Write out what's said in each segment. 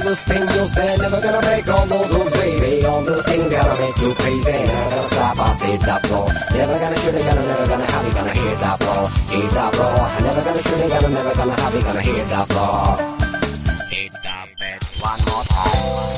this thing you'll say, never gonna break all those rules, baby. All this thing's gonna make you crazy. Never gonna stop, I'll stay top floor. Never gonna shoot it, never gonna have it, gonna hit that floor. Hit that floor. Never gonna shoot it, never gonna have it, gonna hit that floor. Hit that bed one more time.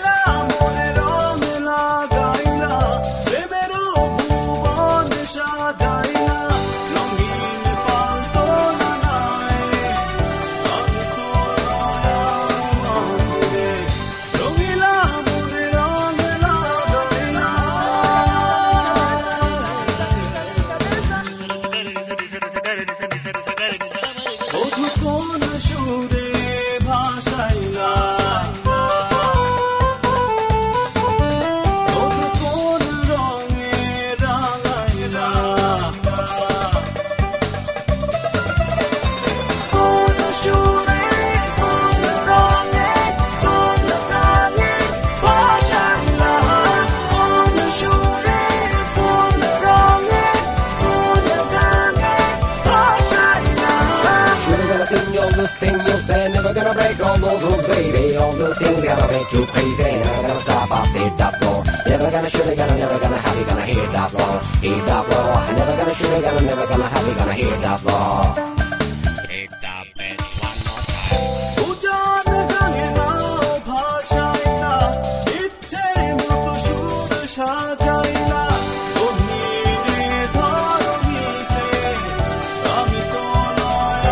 Thing you'll say, never gonna break all those rules, baby. All those things gonna make you crazy. Never gonna stop, I'll stay top floor. Never gonna shoot it, never gonna have it, gonna hit that floor. Hit that floor. Never gonna shoot it, never gonna have it, gonna hit that floor. Hit that bed one more time. 우전을 강해 나 파샤이나 이제부터 슈를 샤자이나 오히려 더럽이 돼 감히 떠나야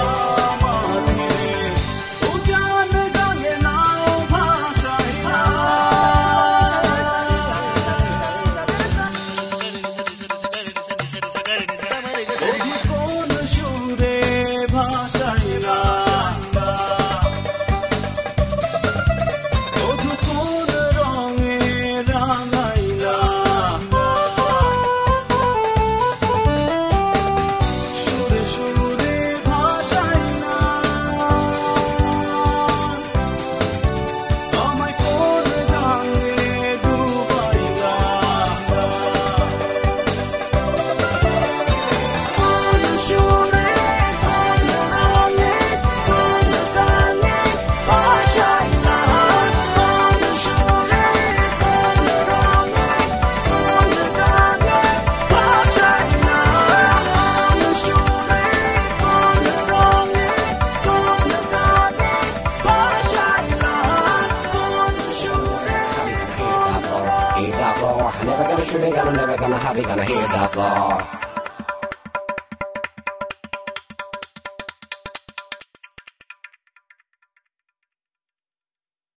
Never gonna shoot it, never gonna have it, gonna hit that floor.